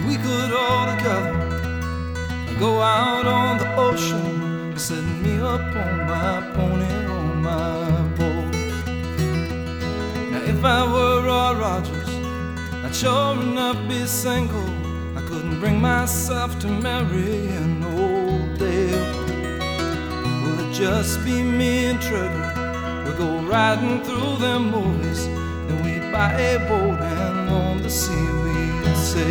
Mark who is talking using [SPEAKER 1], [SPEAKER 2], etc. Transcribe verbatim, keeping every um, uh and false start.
[SPEAKER 1] we could all together go out on the ocean, set me up on my pony, on my boat. Now if I were Roy Rogers, I'd sure enough be single. I couldn't bring myself to marry an old Dale. Will it just be me and Trigger? We go riding through them movies, then we buy a boat and on the sea we